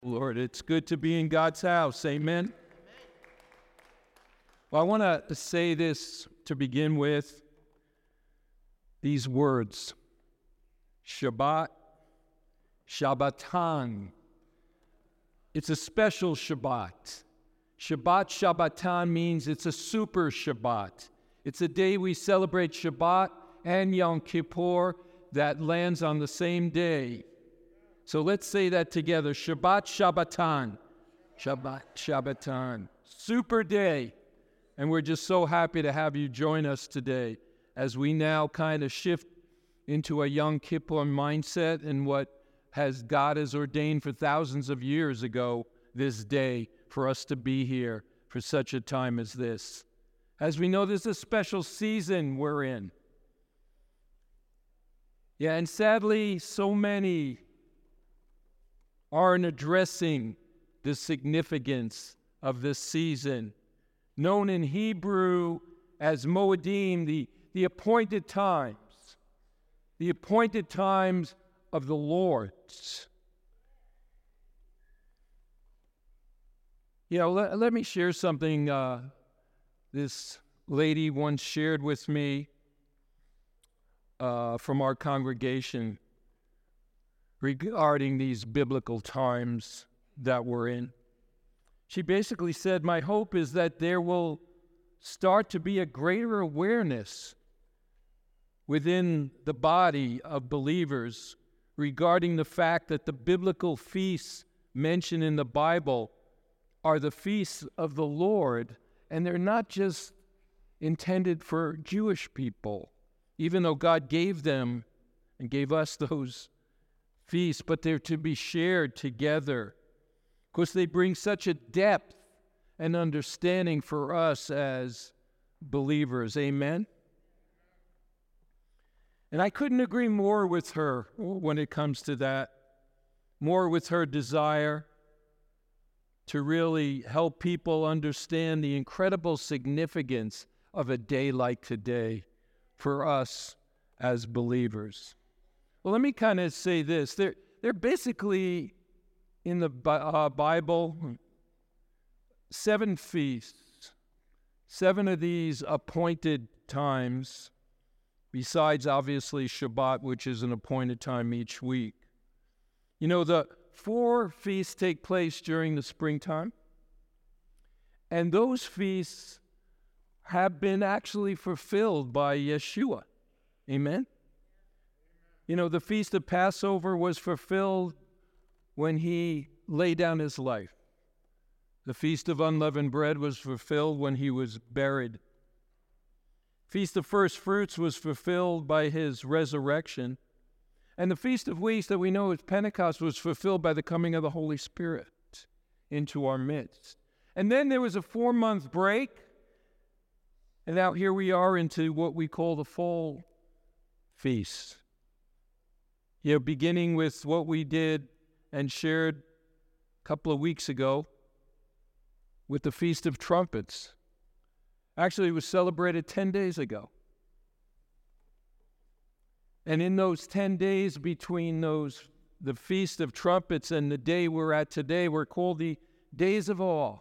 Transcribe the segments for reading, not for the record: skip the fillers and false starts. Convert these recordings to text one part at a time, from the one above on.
Lord. It's good to be in God's house. Amen. Well, I want to say this to begin with. These words, Shabbat, Shabbatan. It's a special Shabbat. Shabbat, Shabbatan means it's a super Shabbat. It's a day we celebrate Shabbat and Yom Kippur that lands on the same day. So let's say that together. Shabbat, Shabbatan. Shabbat, Shabbatan. Super day. And we're just so happy to have you join us today as we now kind of shift into a Yom Kippur mindset and what God has ordained for thousands of years ago this day for us to be here for such a time as this. As we know, there's a special season we're in. Yeah, and sadly, so many aren't addressing the significance of this season, known in Hebrew as Moedim, the appointed times of the Lord. You know, let me share something this lady once shared with me from our congregation regarding these biblical times that we're in. She basically said, my hope is that there will start to be a greater awareness within the body of believers regarding the fact that the biblical feasts mentioned in the Bible are the feasts of the Lord, and they're not just intended for Jewish people, even though God gave them and gave us those feasts, but they're to be shared together. Of course, they bring such a depth and understanding for us as believers. Amen? And I couldn't agree more with her when it comes to that, more with her desire to really help people understand the incredible significance of a day like today for us as believers. Well, let me kind of say this. They're basically in the Bible 7 feasts, 7 of these appointed times, besides obviously Shabbat, which is an appointed time each week. You know, the 4 feasts take place during the springtime, and those feasts have been actually fulfilled by Yeshua. Amen? You know, the Feast of Passover was fulfilled when he laid down his life. The Feast of Unleavened Bread was fulfilled when he was buried. Feast of First Fruits was fulfilled by his resurrection. And the Feast of Weeks that we know as Pentecost was fulfilled by the coming of the Holy Spirit into our midst. And then there was a 4-month break. And now here we are into what we call the fall feast. You know, beginning with what we did and shared a couple of weeks ago with the Feast of Trumpets. Actually, it was celebrated 10 days ago. And in those 10 days between the Feast of Trumpets and the day we're at today, were called the Days of Awe.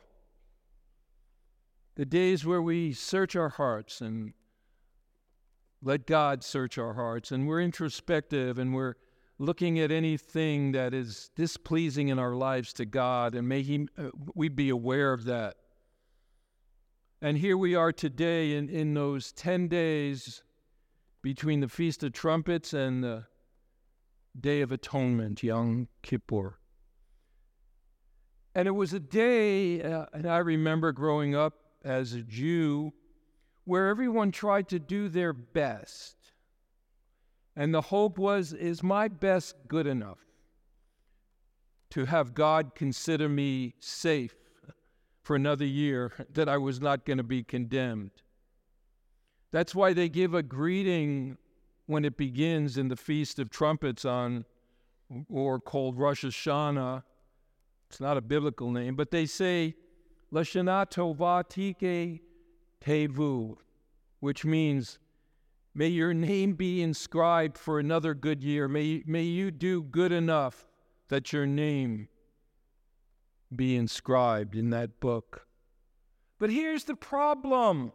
The days where we search our hearts and let God search our hearts. And we're introspective and we're looking at anything that is displeasing in our lives to God. And may we be aware of that. And here we are today in those 10 days between the Feast of Trumpets and the Day of Atonement, Yom Kippur. And it was a day, and I remember growing up as a Jew, where everyone tried to do their best. And the hope was, is my best good enough to have God consider me safe for another year, that I was not going to be condemned? That's why they give a greeting when it begins in the Feast of Trumpets or called Rosh Hashanah. It's not a biblical name, but they say, Lashana Tova Tike Tevu, which means, may your name be inscribed for another good year. May you do good enough that your name be inscribed in that book. But here's the problem.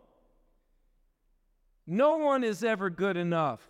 No one is ever good enough.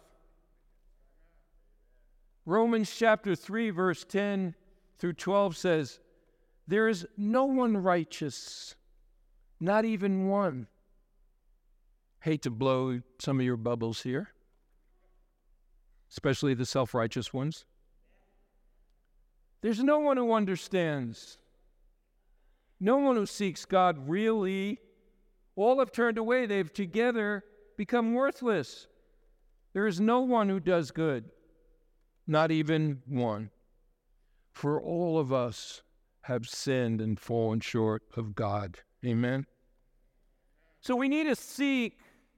Romans chapter 3, verse 10 through 12 says, there is no one righteous, not even one. Hate to blow some of your bubbles here, especially the self-righteous ones. There's no one who understands. No one who seeks God really. All have turned away. They've together become worthless. There is no one who does good, not even one. For all of us have sinned and fallen short of God. Amen? So we need to seek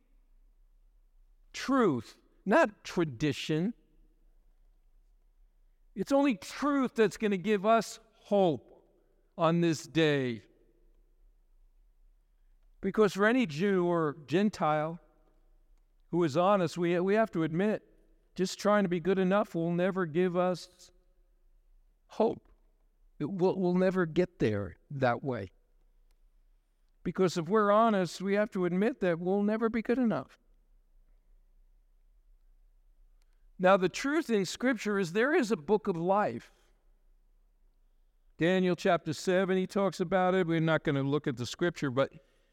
truth, not tradition. It's only truth that's going to give us hope on this day. Because for any Jew or Gentile who is honest, we have to admit, just trying to be good enough will never give us hope. We'll never get there that way. Because if we're honest, we have to admit that we'll never be good enough. Now, the truth in Scripture is there is a book of life. Daniel chapter 7, he talks about it. We're not going to look at the Scripture, but,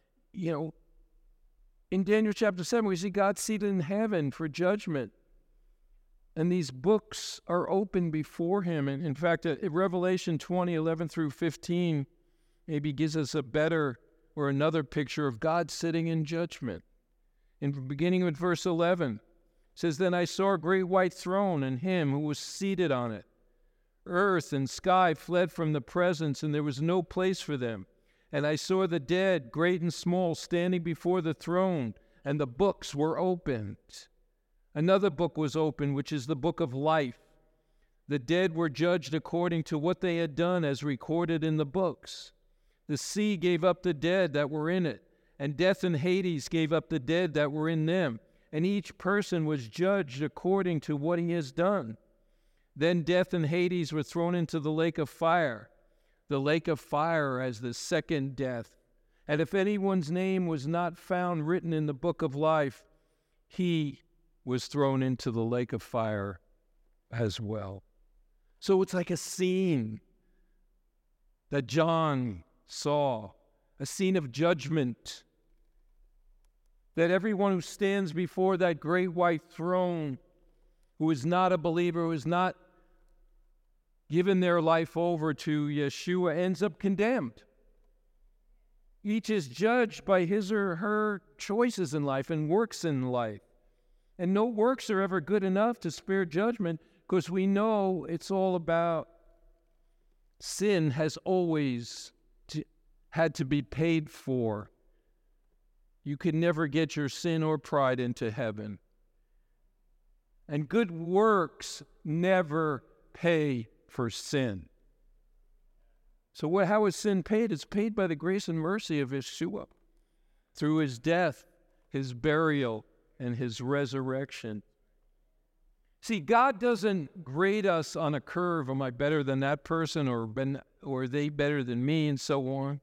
in Daniel chapter 7, we see God seated in heaven for judgment. And these books are open before him. And in fact, Revelation 20, 11 through 15 maybe gives us a better or another picture of God sitting in judgment. Beginning with verse 11, it says, then I saw a great white throne and him who was seated on it. Earth and sky fled from the presence, and there was no place for them. And I saw the dead, great and small, standing before the throne, and the books were opened. Another book was opened, which is the book of life. The dead were judged according to what they had done, as recorded in the books. The sea gave up the dead that were in it, and death and Hades gave up the dead that were in them. And each person was judged according to what he has done. Then death and Hades were thrown into the lake of fire. The lake of fire as the second death. And if anyone's name was not found written in the book of life, he was thrown into the lake of fire as well. So it's like a scene that John saw, a scene of judgment, that everyone who stands before that great white throne, who is not a believer, who is not given their life over to Yeshua, ends up condemned. Each is judged by his or her choices in life and works in life. And no works are ever good enough to spare judgment, because we know it's all about sin has always had to be paid for. You can never get your sin or pride into heaven. And good works never pay for sin. So how is sin paid? It's paid by the grace and mercy of Yeshua through his death, his burial, and his resurrection. See, God doesn't grade us on a curve. Am I better than that person, or are they better than me, and so on?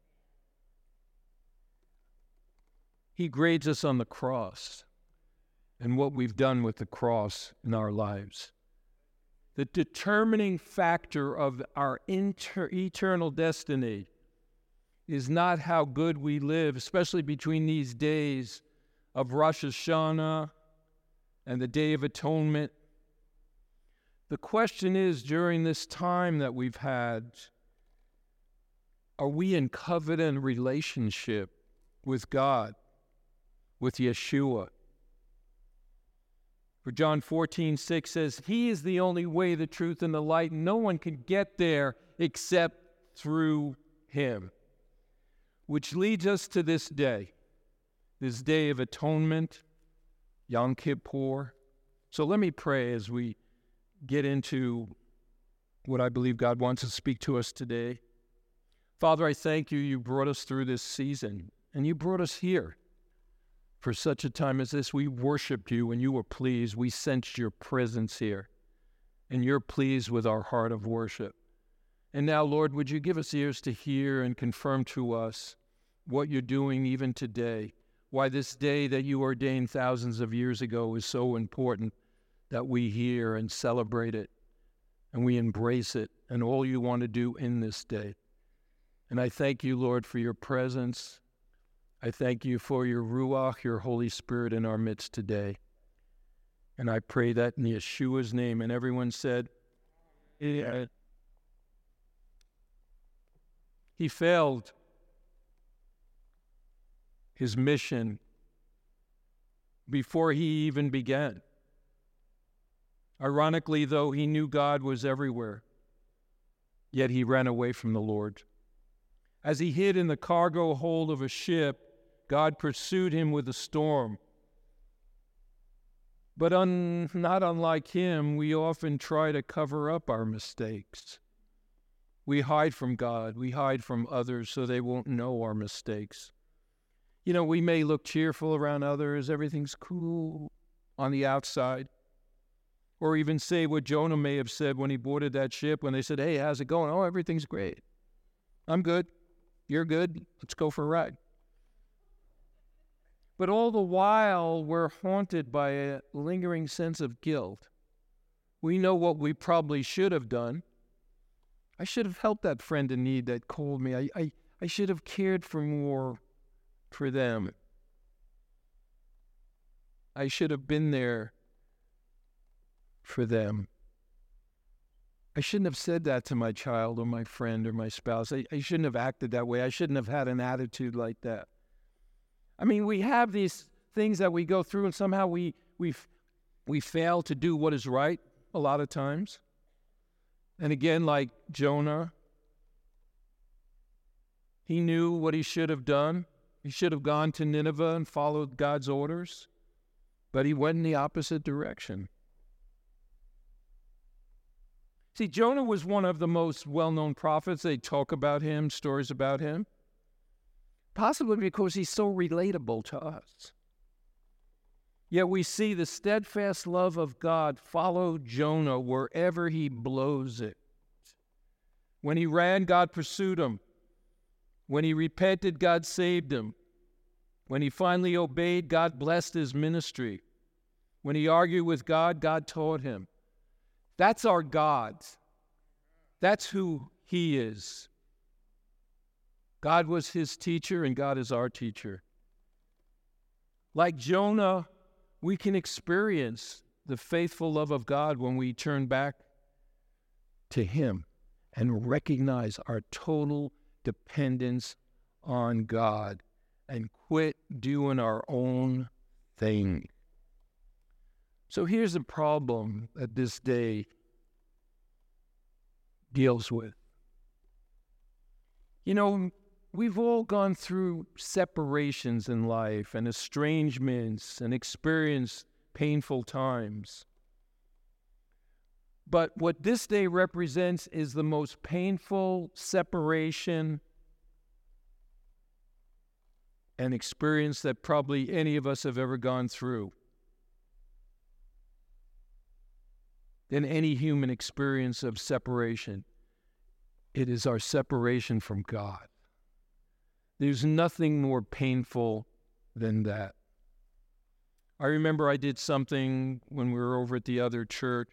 He grades us on the cross and what we've done with the cross in our lives. The determining factor of our eternal destiny is not how good we live, especially between these days of Rosh Hashanah and the Day of Atonement. The question is, during this time that we've had, are we in covenant relationship with God, with Yeshua? For John 14:6 says, he is the only way, the truth, and the light. No one can get there except through him. Which leads us to this day of atonement, Yom Kippur. So let me pray as we get into what I believe God wants to speak to us today. Father, I thank you. You brought us through this season, and you brought us here. For such a time as this, we worshiped you and you were pleased. We sensed your presence here, and you're pleased with our heart of worship. And now, Lord, would you give us ears to hear and confirm to us what you're doing even today, why this day that you ordained thousands of years ago is so important that we hear and celebrate it and we embrace it and all you want to do in this day. And I thank you, Lord, for your presence. I thank you for your Ruach, your Holy Spirit in our midst today. And I pray that in Yeshua's name. And everyone said, yeah. He failed his mission before he even began. Ironically, though, he knew God was everywhere, yet he ran away from the Lord. As he hid in the cargo hold of a ship, God pursued him with a storm. But not unlike him, we often try to cover up our mistakes. We hide from God. We hide from others so they won't know our mistakes. You know, we may look cheerful around others. Everything's cool on the outside. Or even say what Jonah may have said when he boarded that ship when they said, hey, how's it going? Oh, everything's great. I'm good. You're good. Let's go for a ride. But all the while, we're haunted by a lingering sense of guilt. We know what we probably should have done. I should have helped that friend in need that called me. I should have cared for more for them. I should have been there for them. I shouldn't have said that to my child or my friend or my spouse. I shouldn't have acted that way. I shouldn't have had an attitude like that. I mean, we have these things that we go through, and somehow we fail to do what is right a lot of times. And again, like Jonah, he knew what he should have done. He should have gone to Nineveh and followed God's orders, but he went in the opposite direction. See, Jonah was one of the most well-known prophets. They talk about him, stories about him, possibly because he's so relatable to us. Yet we see the steadfast love of God follow Jonah wherever he blows it. When he ran, God pursued him. When he repented, God saved him. When he finally obeyed, God blessed his ministry. When he argued with God, God taught him. That's our God. That's who he is. God was his teacher, and God is our teacher. Like Jonah, we can experience the faithful love of God when we turn back to him and recognize our total dependence on God and quit doing our own thing. So here's the problem that this day deals with. You know, we've all gone through separations in life and estrangements and experienced painful times. But what this day represents is the most painful separation and experience that probably any of us have ever gone through. Than any human experience of separation. It is our separation from God. There's nothing more painful than that. I remember I did something when we were over at the other church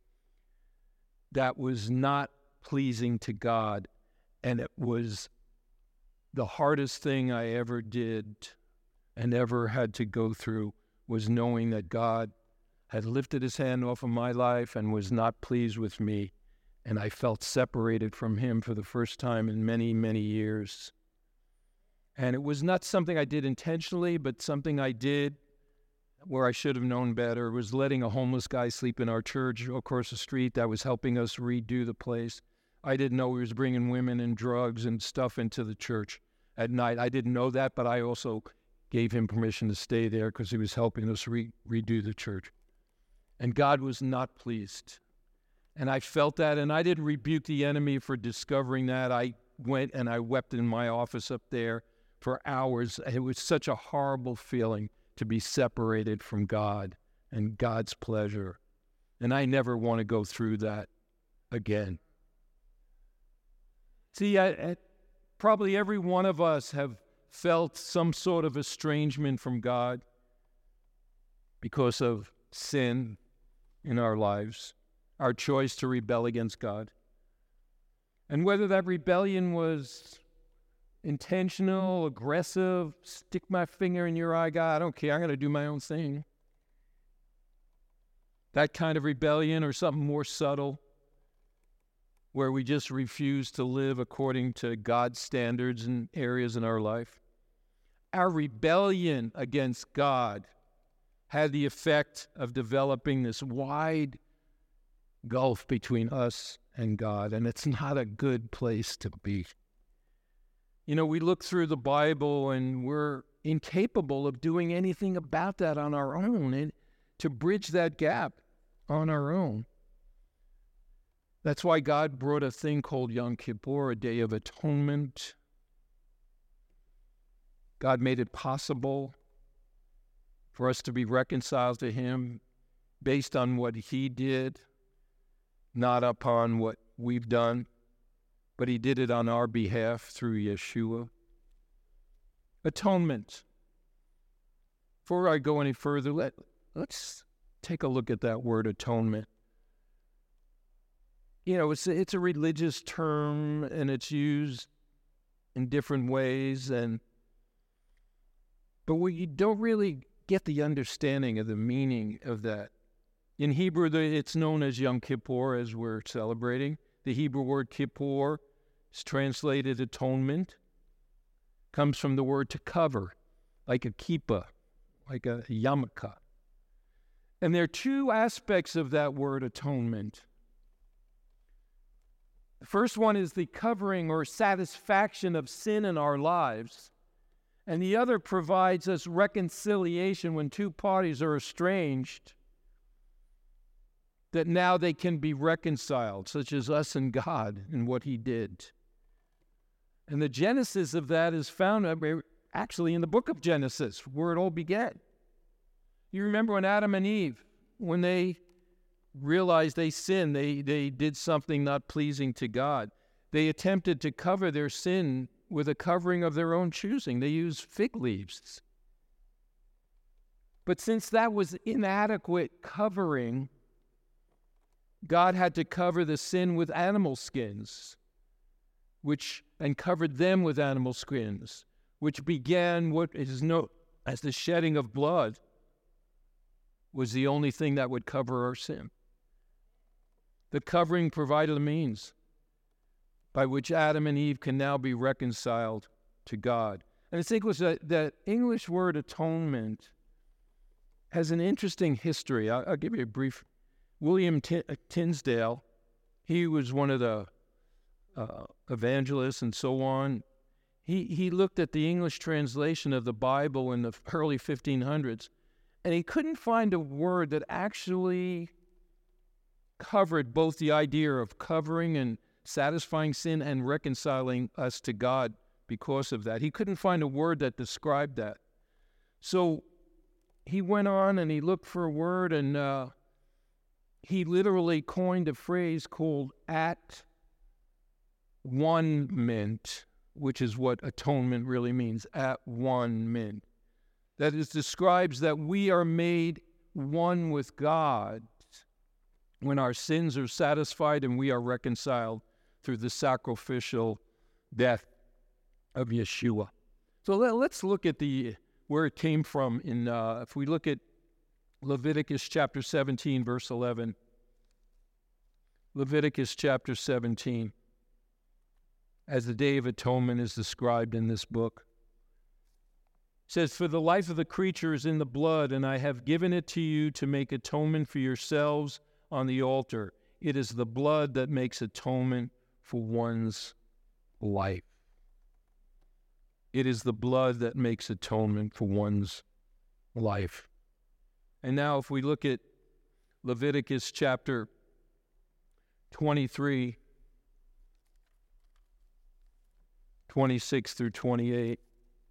that was not pleasing to God, and it was the hardest thing I ever did and ever had to go through, was knowing that God had lifted his hand off of my life and was not pleased with me, and I felt separated from him for the first time in many, many years. And it was not something I did intentionally, but something I did where I should have known better. It was letting a homeless guy sleep in our church across the street that was helping us redo the place. I didn't know he was bringing women and drugs and stuff into the church at night. I didn't know that, but I also gave him permission to stay there because he was helping us redo the church. And God was not pleased. And I felt that, and I didn't rebuke the enemy for discovering that. I went and I wept in my office up there for hours. It was such a horrible feeling to be separated from God and God's pleasure. And I never want to go through that again. See, probably every one of us have felt some sort of estrangement from God because of sin in our lives, our choice to rebel against God. And whether that rebellion was intentional, aggressive, stick my finger in your eye, God, I don't care, I'm going to do my own thing. That kind of rebellion, or something more subtle, where we just refuse to live according to God's standards in areas in our life. Our rebellion against God had the effect of developing this wide gulf between us and God, and it's not a good place to be. You know, we look through the Bible and we're incapable of doing anything about that on our own, and to bridge that gap on our own. That's why God brought a thing called Yom Kippur, a Day of Atonement. God made it possible for us to be reconciled to Him based on what He did, not upon what we've done, but He did it on our behalf through Yeshua. Atonement. Before I go any further, let's take a look at that word atonement. You know, it's a religious term, and it's used in different ways, but we don't really get the understanding of the meaning of that. In Hebrew, it's known as Yom Kippur, as we're celebrating. The Hebrew word kippur is translated atonement. Comes from the word to cover, like a kippah, like a yarmulke. And there are two aspects of that word atonement. The first one is the covering or satisfaction of sin in our lives. And the other provides us reconciliation when two parties are estranged, that now they can be reconciled, such as us and God and what He did. And the genesis of that is found actually in the book of Genesis, where it all began. You remember when Adam and Eve, when they realized they sinned, they did something not pleasing to God. They attempted to cover their sin with a covering of their own choosing. They used fig leaves. But since that was inadequate covering, God had to cover the sin with animal skins, and covered them with animal skins, which began what is known as the shedding of blood, was the only thing that would cover our sin. The covering provided a means by which Adam and Eve can now be reconciled to God. And it's English, that English word atonement has an interesting history. I'll give you a brief. William Tinsdale, he was one of the evangelists and so on. He looked at the English translation of the Bible in the early 1500s, and he couldn't find a word that actually covered both the idea of covering and satisfying sin and reconciling us to God because of that. He couldn't find a word that described that. So he went on and he looked for a word, and he literally coined a phrase called at-one-ment, which is what atonement really means, at-one-ment. That is, describes that we are made one with God when our sins are satisfied and we are reconciled through the sacrificial death of Yeshua. So let's look at where it came from. If we look at Leviticus chapter 17, verse 11. Leviticus chapter 17, as the Day of Atonement is described in this book. It says, "For the life of the creature is in the blood, and I have given it to you to make atonement for yourselves on the altar. It is the blood that makes atonement for one's life." It is the blood that makes atonement for one's life. And now if we look at Leviticus chapter 23, 26 through 28,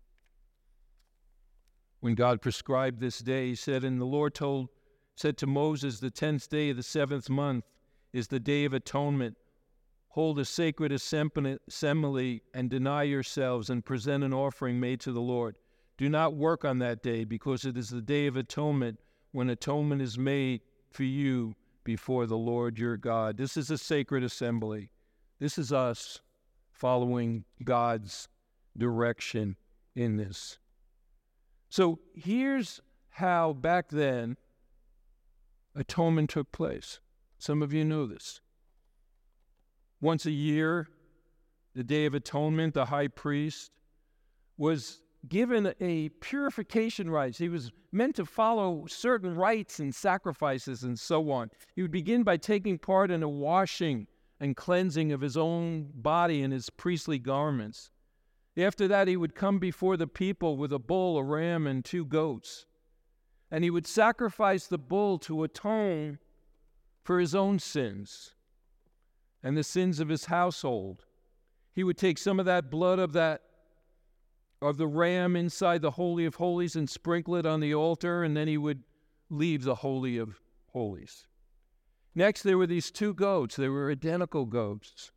when God prescribed this day, He said, "And the Lord said to Moses, the 10th day of the 7th month is the Day of Atonement. hold a sacred assembly and deny yourselves and present an offering made to the Lord. Do not work on that day, because it is the day of atonement, when atonement is made for you before the Lord your God. This is a sacred assembly. This is us following God's direction in this. So here's how back then atonement took place. Some of you know this. Once a year, the Day of Atonement, the high priest was given a purification rites. He was meant to follow certain rites and sacrifices and so on. He would begin by taking part in a washing and cleansing of his own body and his priestly garments. After that, he would come before the people with a bull, a ram, and 2 goats. And he would sacrifice the bull to atone for his own sins and the sins of his household. He would take some of that blood of the ram inside the Holy of Holies and sprinkle it on the altar, and then he would leave the Holy of Holies. Next, there were these 2 goats. They were identical goats.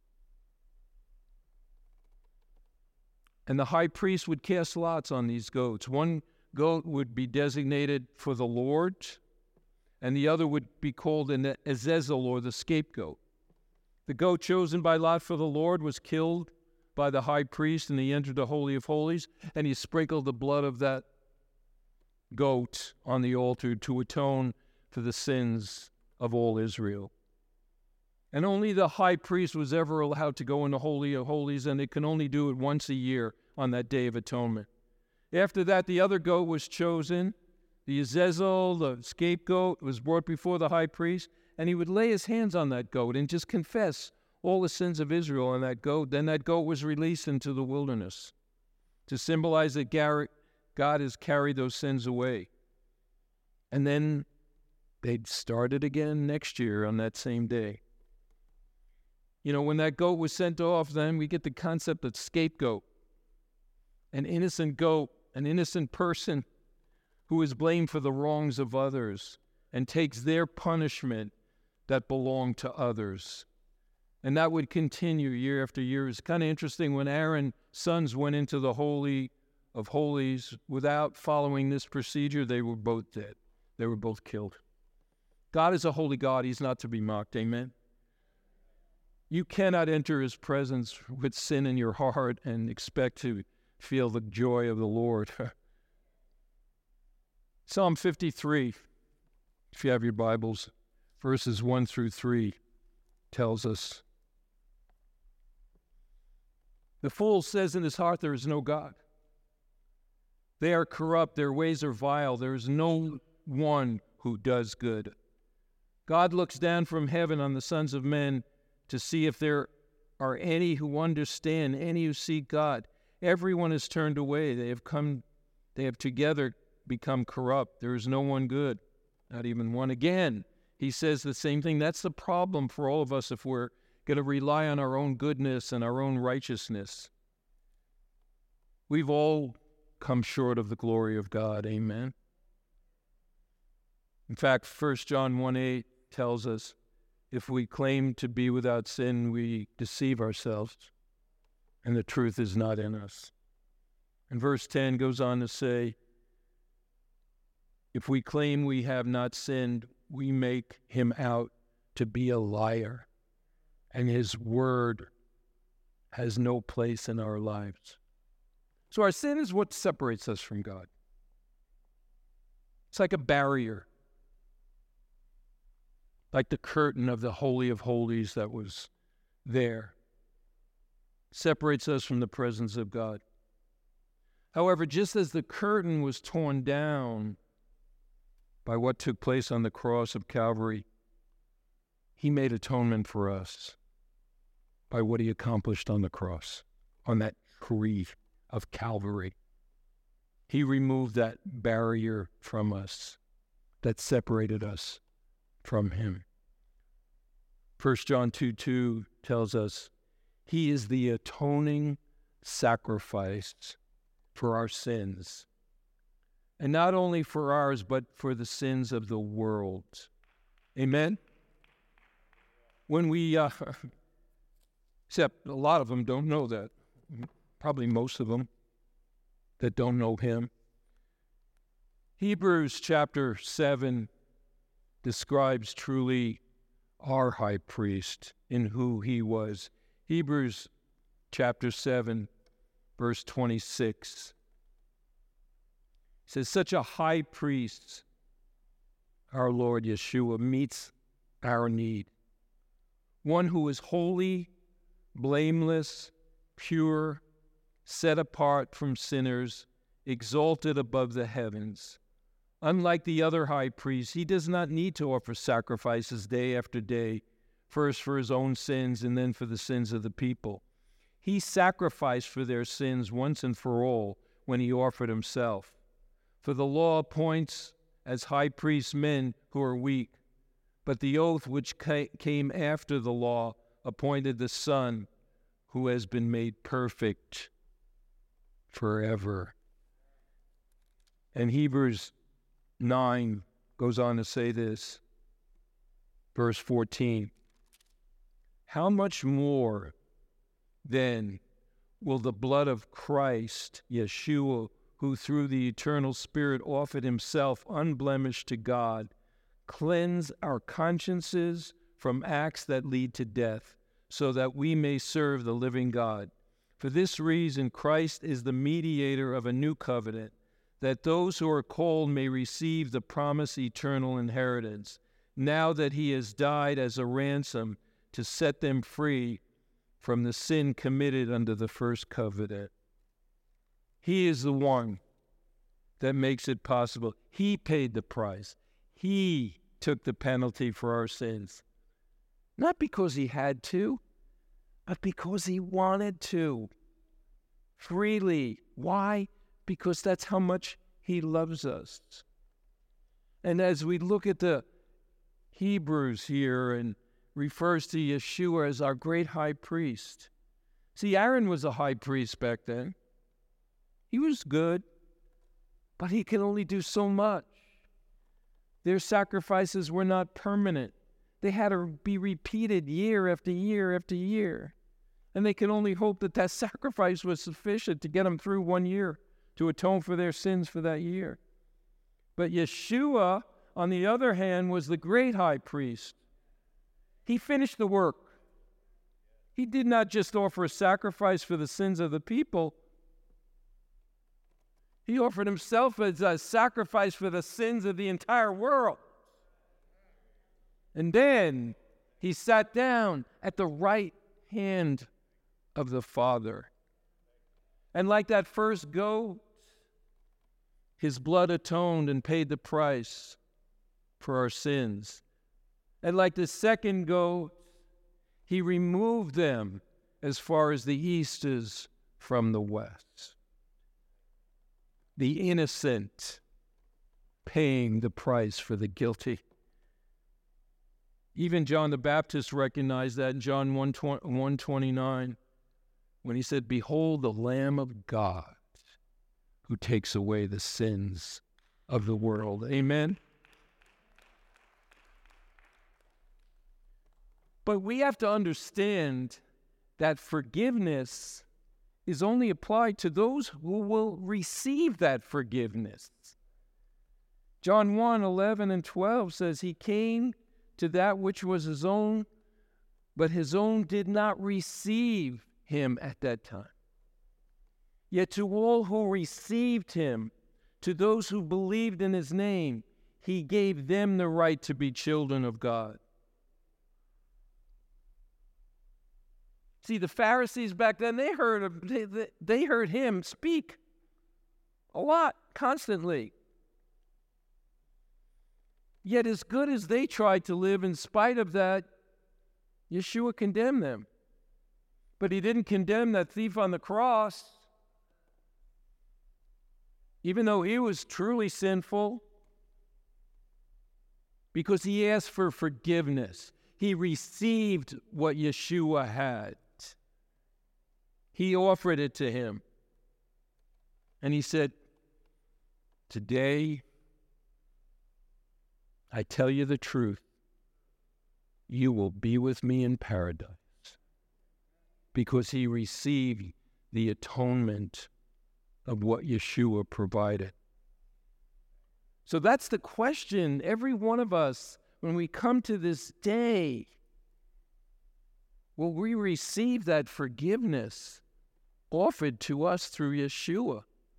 And the high priest would cast lots on these goats. One goat would be designated for the Lord, and the other would be called an Azazel, or the scapegoat. The goat chosen by lot for the Lord was killed by the high priest, and he entered the Holy of Holies, and he sprinkled the blood of that goat on the altar to atone for the sins of all Israel. And only the high priest was ever allowed to go in the Holy of Holies, and they can only do it once a year on that Day of Atonement. After that, the other goat was chosen. The Azazel, the scapegoat, was brought before the high priest, and he would lay his hands on that goat and just confess all the sins of Israel on that goat. Then that goat was released into the wilderness to symbolize that God has carried those sins away. And then they'd start it again next year on that same day. You know, when that goat was sent off, then we get the concept of scapegoat. An innocent goat, an innocent person who is blamed for the wrongs of others and takes their punishment that belonged to others. And that would continue year after year. It's kind of interesting when Aaron's sons went into the Holy of Holies without following this procedure, they were both dead. They were both killed. God is a holy God. He's not to be mocked. Amen? You cannot enter his presence with sin in your heart and expect to feel the joy of the Lord. Psalm 53, if you have your Bibles, verses 1 through 3, tells us, "The fool says in his heart, there is no God. They are corrupt, their ways are vile, there is no one who does good. God looks down from heaven on the sons of men to see if there are any who understand, any who seek God. Everyone has turned away. They have together become corrupt. There is no one good, not even one." Again, he says the same thing. That's the problem for all of us if we're going to rely on our own goodness and our own righteousness. We've all come short of the glory of God. Amen. In fact, 1 John 1:8 tells us, if we claim to be without sin, we deceive ourselves, and the truth is not in us. And verse 10 goes on to say, if we claim we have not sinned, we make him out to be a liar, and his word has no place in our lives. So our sin is what separates us from God. It's like a barrier, like the curtain of the Holy of Holies that was there. Separates us from the presence of God. However, just as the curtain was torn down by what took place on the cross of Calvary, he made atonement for us by what he accomplished on the cross, on that tree of Calvary. He removed that barrier from us that separated us from him. 1 John 2:2 tells us, he is the atoning sacrifice for our sins. And not only for ours, but for the sins of the world. Amen? When we Except a lot of them don't know that. Probably most of them that don't know him. Hebrews chapter 7 describes truly our high priest in who he was. Hebrews chapter 7, verse 26 says, such a high priest, our Lord Yeshua, meets our need. One who is holy, blameless, pure, set apart from sinners, exalted above the heavens. Unlike the other high priests, he does not need to offer sacrifices day after day, first for his own sins and then for the sins of the people. He sacrificed for their sins once and for all when he offered himself. For the law appoints as high priests men who are weak, but the oath which came after the law appointed the Son who has been made perfect forever. And Hebrews 9 goes on to say this, verse 14. How much more then will the blood of Christ, Yeshua, who through the eternal Spirit offered himself unblemished to God, cleanse our consciences from acts that lead to death, so that we may serve the living God? For this reason, Christ is the mediator of a new covenant, that those who are called may receive the promised eternal inheritance, now that he has died as a ransom to set them free from the sin committed under the first covenant. He is the one that makes it possible. He paid the price. He took the penalty for our sins. Not because he had to, but because he wanted to. Freely. Why? Because that's how much he loves us. And as we look at the Hebrews here and refers to Yeshua as our great high priest. See, Aaron was a high priest back then. He was good, but he could only do so much. Their sacrifices were not permanent. They had to be repeated year after year after year. And they could only hope that that sacrifice was sufficient to get them through 1 year, to atone for their sins for that year. But Yeshua, on the other hand, was the great high priest. He finished the work. He did not just offer a sacrifice for the sins of the people. He offered himself as a sacrifice for the sins of the entire world. And then he sat down at the right hand of the Father. And like that first goat, his blood atoned and paid the price for our sins. And like the second goat, he removed them as far as the east is from the west. The innocent paying the price for the guilty. Even John the Baptist recognized that in John 1:29, when he said, "Behold the Lamb of God who takes away the sins of the world." Amen? But we have to understand that forgiveness is only applied to those who will receive that forgiveness. John 1:11 and 12 says, "He came to that which was his own, but his own did not receive him at that time. Yet to all who received him, to those who believed in his name, he gave them the right to be children of God." See, the Pharisees back then, they heard him speak a lot, constantly. Yet as good as they tried to live, in spite of that, Yeshua condemned them. But he didn't condemn that thief on the cross. Even though he was truly sinful, because he asked for forgiveness. He received what Yeshua had. He offered it to him. And he said, "Today, I tell you the truth, you will be with me in paradise." because he received the atonement of what Yeshua provided. So that's the question. Every one of us, when we come to this day, will we receive that forgiveness offered to us through Yeshua?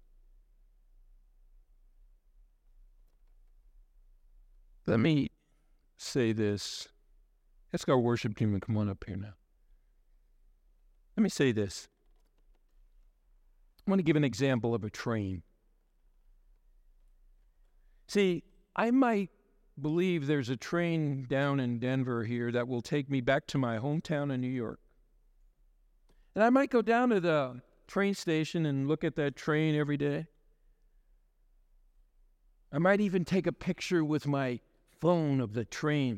Let me say this. Ask our worship team to come on up here now. Let me say this. I want to give an example of a train. See, I might believe there's a train down in Denver here that will take me back to my hometown in New York. And I might go down to the train station and look at that train every day. I might even take a picture with my phone of the train.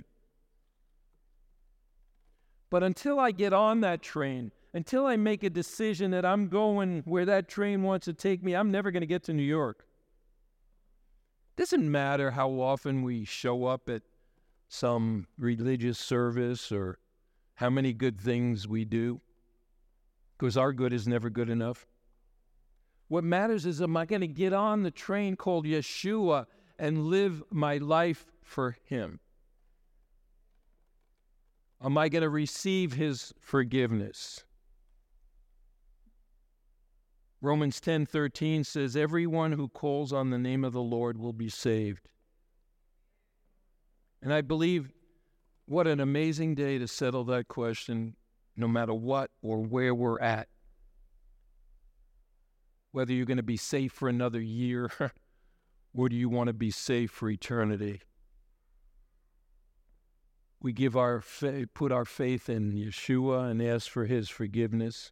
But until I get on that train, until I make a decision that I'm going where that train wants to take me, I'm never going to get to New York. Doesn't matter how often we show up at some religious service or how many good things we do, because our good is never good enough. What matters is, am I going to get on the train called Yeshua and live my life for him? Am I going to receive his forgiveness? Romans 10:13 says, everyone who calls on the name of the Lord will be saved. And I believe what an amazing day to settle that question, no matter what or where we're at. Whether you're going to be safe for another year or do you want to be safe for eternity. We put our faith in Yeshua and ask for his forgiveness.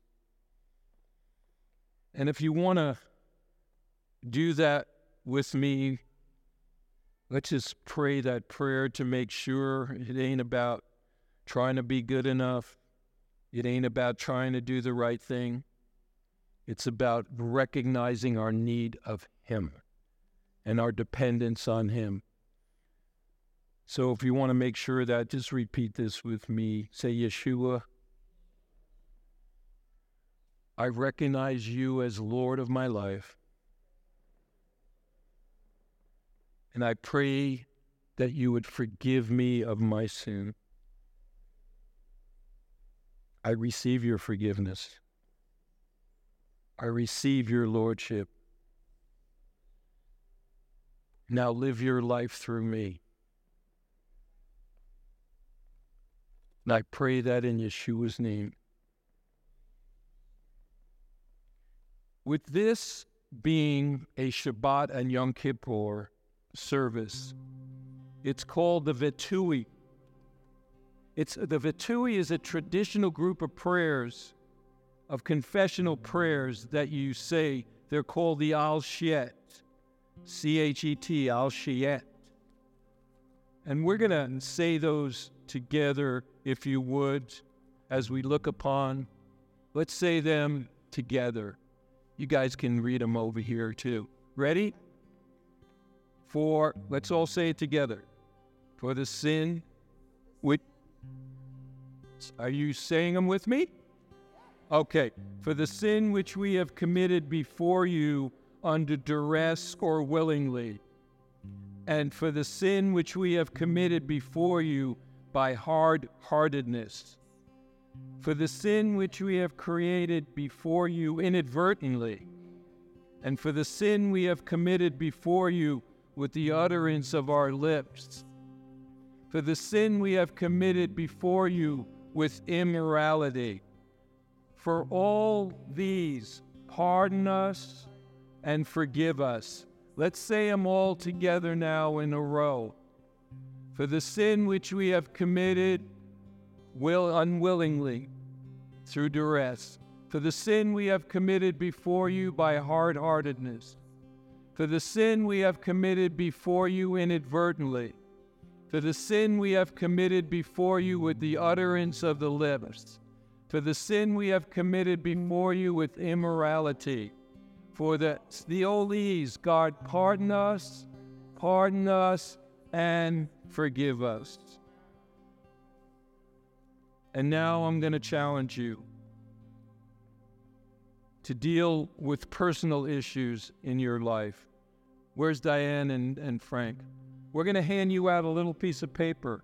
And if you want to do that with me, let's just pray that prayer to make sure it ain't about trying to be good enough. It ain't about trying to do the right thing. It's about recognizing our need of him and our dependence on him. So if you want to make sure that, just repeat this with me. Say, Yeshua, I recognize you as Lord of my life. And I pray that you would forgive me of my sin. I receive your forgiveness. I receive your lordship. Now live your life through me. And I pray that in Yeshua's name. With this being a Shabbat and Yom Kippur service, it's called the Vitui. The Vitui is a traditional group of prayers, of confessional prayers that you say. They're called the Al Shet, C-H-E-T, Al Shet. And we're going to say those together, if you would, as we look upon. Let's say them together. You guys can read them over here too. Ready? Let's all say it together. For the sin which, are you saying them with me? Okay. For the sin which we have committed before you under duress or willingly, and for the sin which we have committed before you by hard-heartedness, for the sin which we have created before you inadvertently, and for the sin we have committed before you with the utterance of our lips, for the sin we have committed before you with immorality. For all these, pardon us and forgive us. Let's say them all together now in a row. For the sin which we have committed unwillingly, through duress, for the sin we have committed before you by hard-heartedness, for the sin we have committed before you inadvertently, for the sin we have committed before you with the utterance of the lips, for the sin we have committed before you with immorality, for all these, God, pardon us, and forgive us. And now I'm going to challenge you. to deal with personal issues in your life. Where's Diane and Frank? We're going to hand you out a little piece of paper.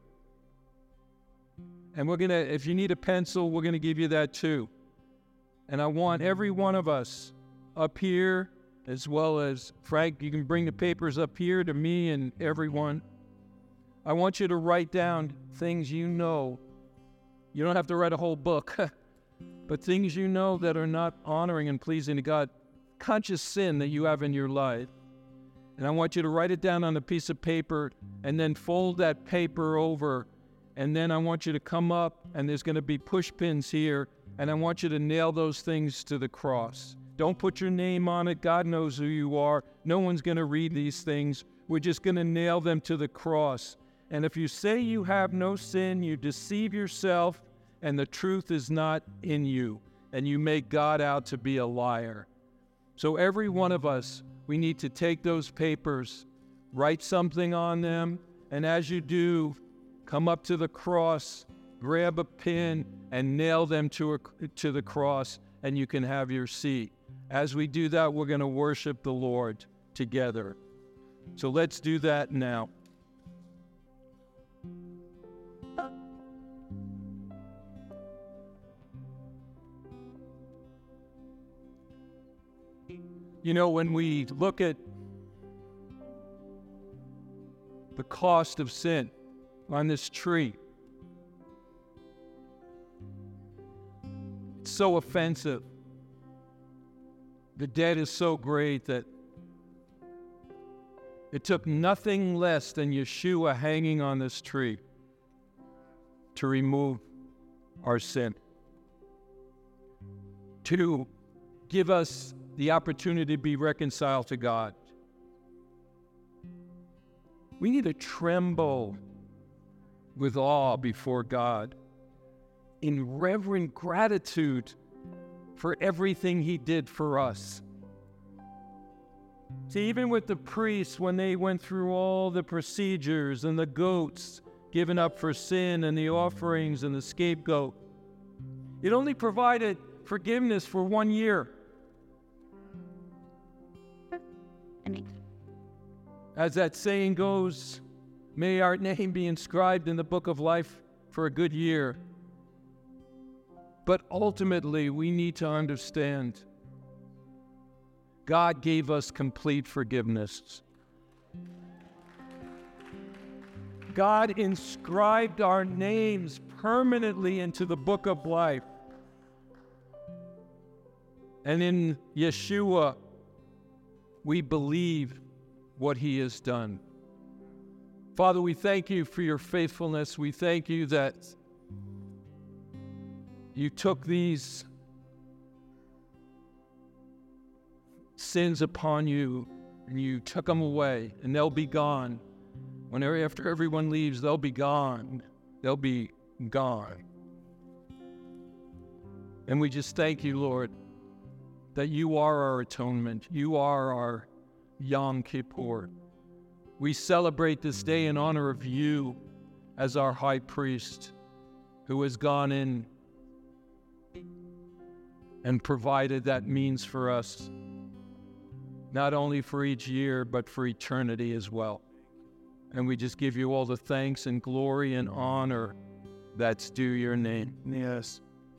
And if you need a pencil, we're going to give you that too. And I want every one of us up here, as well as Frank, you can bring the papers up here to me and everyone. I want you to write down things you know. You don't have to write a whole book, but things you know that are not honoring and pleasing to God, conscious sin that you have in your life. And I want you to write it down on a piece of paper and then fold that paper over. And then I want you to come up, and there's going to be push pins here, and I want you to nail those things to the cross. Don't put your name on it. God knows who you are. No one's going to read these things. We're just going to nail them to the cross. And if you say you have no sin, you deceive yourself, and the truth is not in you, and you make God out to be a liar. So every one of us, we need to take those papers, write something on them, and as you do, come up to the cross, grab a pin, and nail them to the cross, and you can have your seat. As we do that, we're going to worship the Lord together. So let's do that now. You know, when we look at the cost of sin on this tree, it's so offensive. The debt is so great that it took nothing less than Yeshua hanging on this tree to remove our sin, to give us the opportunity to be reconciled to God. We need to tremble with awe before God in reverent gratitude for everything He did for us. See, even with the priests, when they went through all the procedures and the goats given up for sin and the offerings and the scapegoat, it only provided forgiveness for 1 year. As that saying goes, may our name be inscribed in the book of life for a good year. But ultimately, we need to understand God gave us complete forgiveness. God inscribed our names permanently into the book of life. And in Yeshua, we believe what He has done. Father, we thank You for Your faithfulness. We thank You that You took these sins upon You and You took them away, and they'll be gone. After everyone leaves, they'll be gone. They'll be gone. And we just thank You, Lord, that You are our atonement. You are our Yom Kippur. We celebrate this day in honor of You as our high priest who has gone in and provided that means for us, not only for each year, but for eternity as well. And we just give You all the thanks and glory and honor that's due Your name. Yes.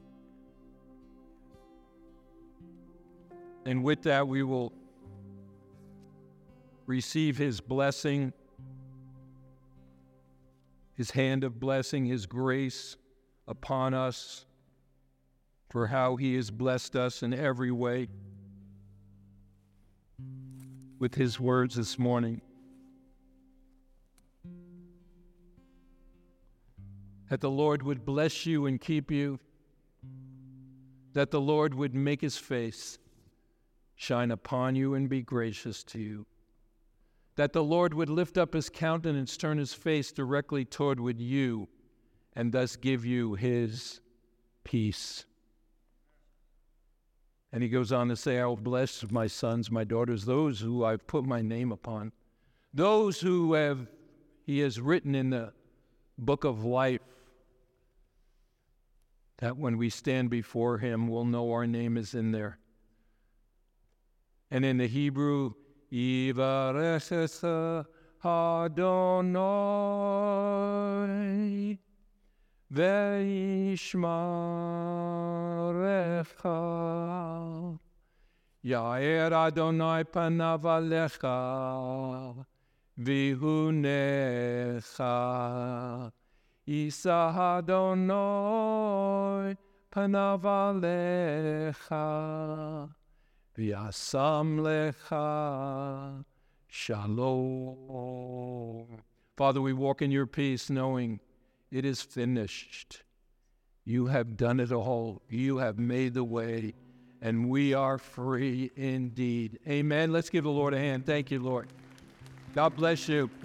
And with that, we will receive His blessing, His hand of blessing, His grace upon us for how He has blessed us in every way with His words this morning. That the Lord would bless you and keep you, that the Lord would make His face shine upon you and be gracious to you, that the Lord would lift up His countenance, turn His face directly toward you, and thus give you His peace. And He goes on to say, I will bless my sons, my daughters, those who I've put my name upon, those who He has written in the book of life, that when we stand before Him, we'll know our name is in there. And in the Hebrew, Yivarechecha Adonai ve'yishmarecha. Ya'er Adonai panav alecha v'hunecha. Yisa Adonai panav alecha v'yasam lecha shalom. Father, we walk in your peace knowing it is finished. You have done it all. You have made the way, and we are free indeed. Amen. Let's give the Lord a hand. Thank you, Lord. God bless you.